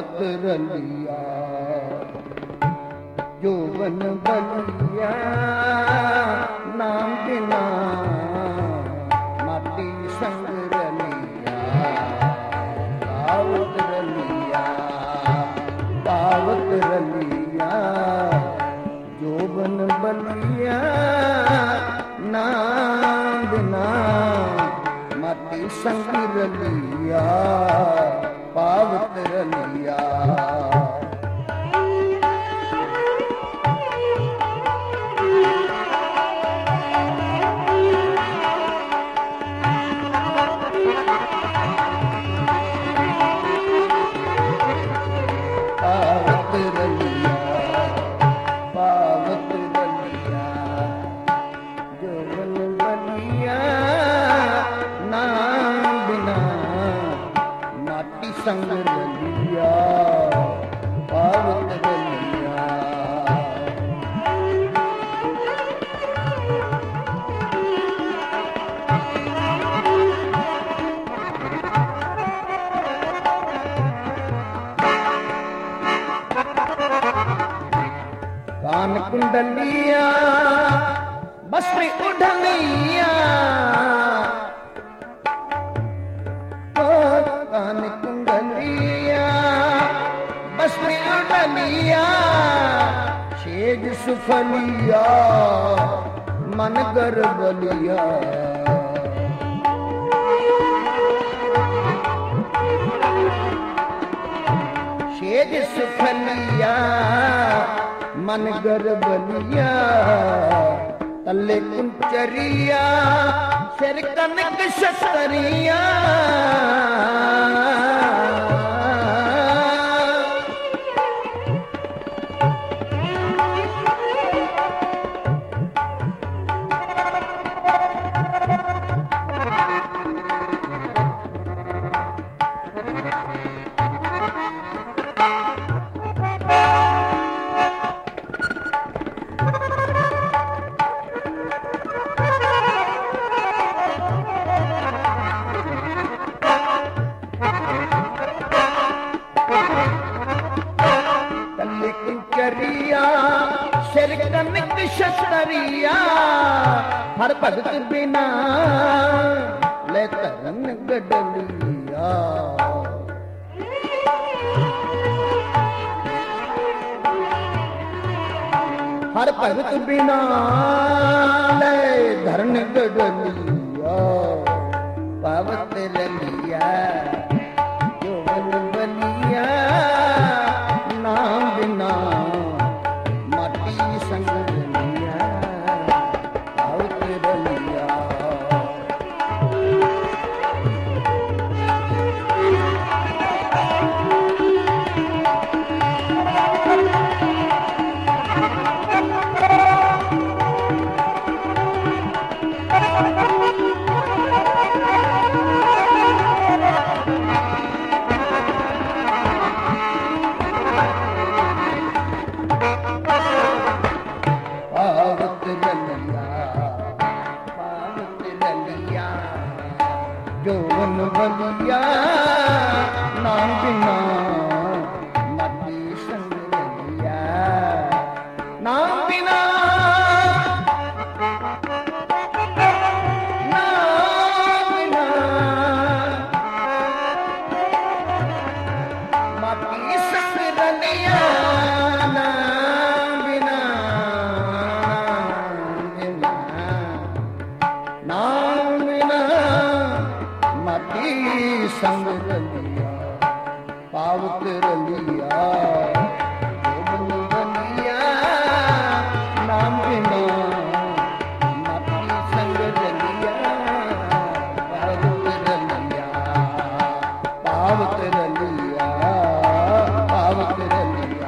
पावत रलिया जोवन बलिया नाम बिना माटी संग रलिया पावत रलिया जोवन बलिया नाम बिना माटी संग रलिया पावत रलिया संग रलिया पावत रलिया कान कुंडलिया बस्त्री उड़लिया कान कुंडलिया बस्त्री उड़लिया शेज सुफलिया मन गर्बलिया शेज सुफलिया मन गर्बलिया तले कुंचरिया सिर कनक शतरिया सिर कनक शतरिया हर भगत बिना ले तरन गडलिया हर भगत बिना ले धरन गडलिया पावत रलिया जोवन बलिया नाम बिना संग रलिया पावत रलिया जोवन बलिया नाम बिना माटी संग रलिया नाम बिना माटी संग रलिया नाम बिना नाम बिना माटी संग रलिया पावत रलिया जोवन बलिया नाम बिना माटी संग रलिया पावत रलिया पावत रलिया पावत रलिया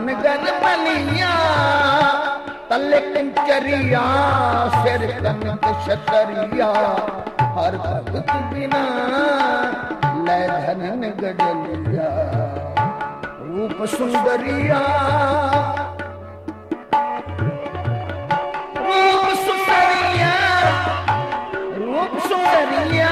मनगर बलिया तले कंचरिया सिर कनक शतरिया हर भगत बिना ले धन गडलिया रूप सुंदरिया रूप सुंदरिया रूप सुंदरिया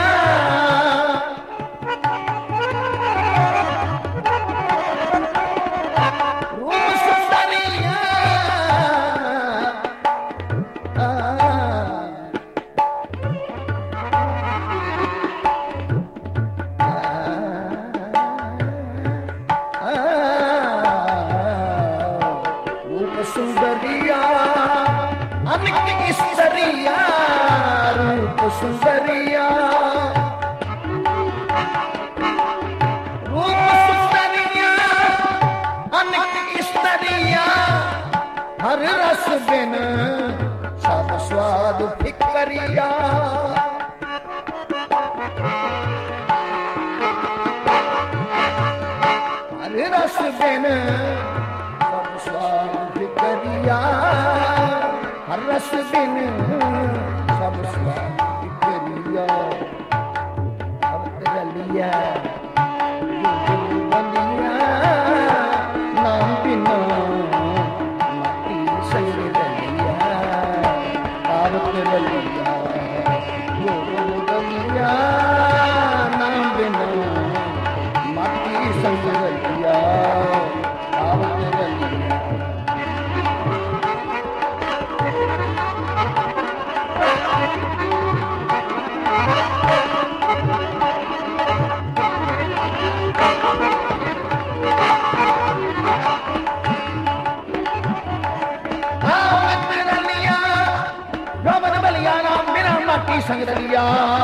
सुंदरिया अनेक स्तरिया रूप सुंदरिया रूप सुंदरिया अनेक स्तरिया हर रस बिन सब स्वाद फिकरिया हर रस बिन सब स्वाद करिया हर रस बिन सब स्वाद करिया अब रलिया बलिया नाम बिना माटी संग रलिया पावत रलिया बलिया नाम बिना माटी संग रलिया पावत रलिया संग रलिया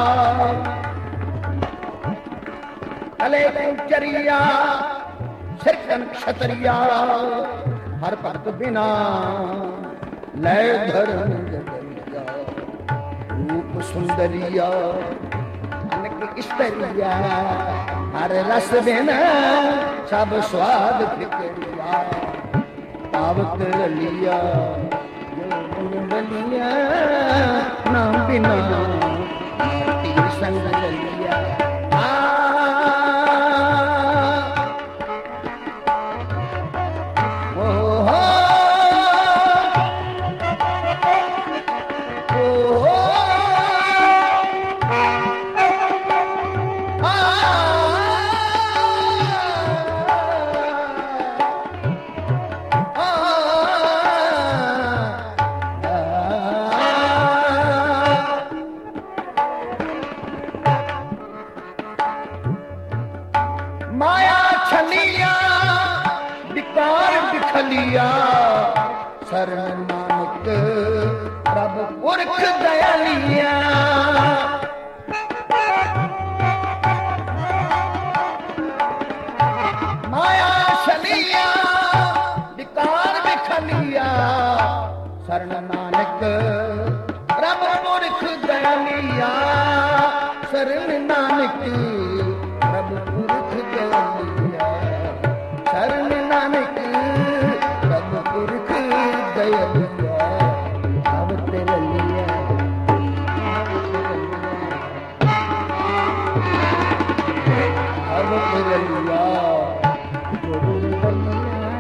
तले कंचरिया सिर कनक क्षत्रिया हर भक्त बिना लय धर्म जगरिया रूप सुंदरिया अनेक स्तरिया हर रस बिना सब स्वाद फिकरिया पावत रलिया बलिया नाम बिना माटी संग रलिया माया छलिया विकार बिखलिया शरण नानक प्रभु पुरख दयालिया माया छलिया विकार बिखलिया शरण नानक प्रभु पुरख दयालिया शरण नानक प्रभु पुरख दयालिया शरण नानक प्रभु पुरख दयालिया आवत रलिया आवत रलिया गुरु बलिया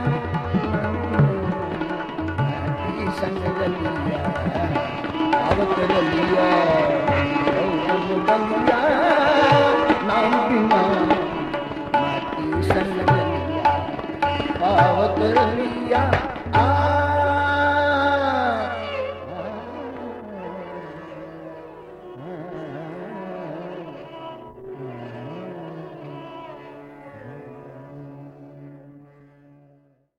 माटी संग रलिया आवत रलिया गुरु बलिया नाम बिना माटी संग रलिया पावत रलिया